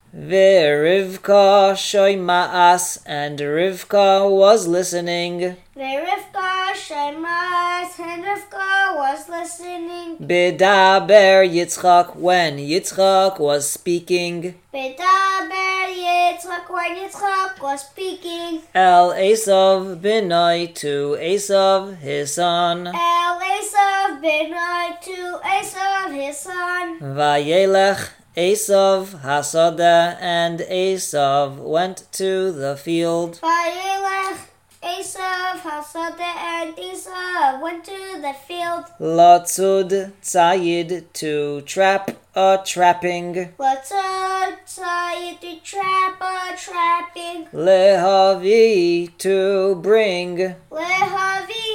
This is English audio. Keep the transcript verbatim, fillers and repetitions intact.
Ve'Rivka shoyma'as, and Rivka was listening. Ve'Rivka shoyma'as, and Rivka was listening. Bidaber Yitzchak, when Yitzchak was speaking. Bidaber Yitzchak, when Yitzchak was speaking. El Esav benoi, to Esav his son. El Esav benoi, to Esav his son. Vayelech Esav hasada, and Esav went to the field. Vayelech Esav hasada, and Esav went to the field. Latzud tzayid, to trap a trapping. Latzud tzayid, to trap a trapping. Lehavi, to bring. Lehavi,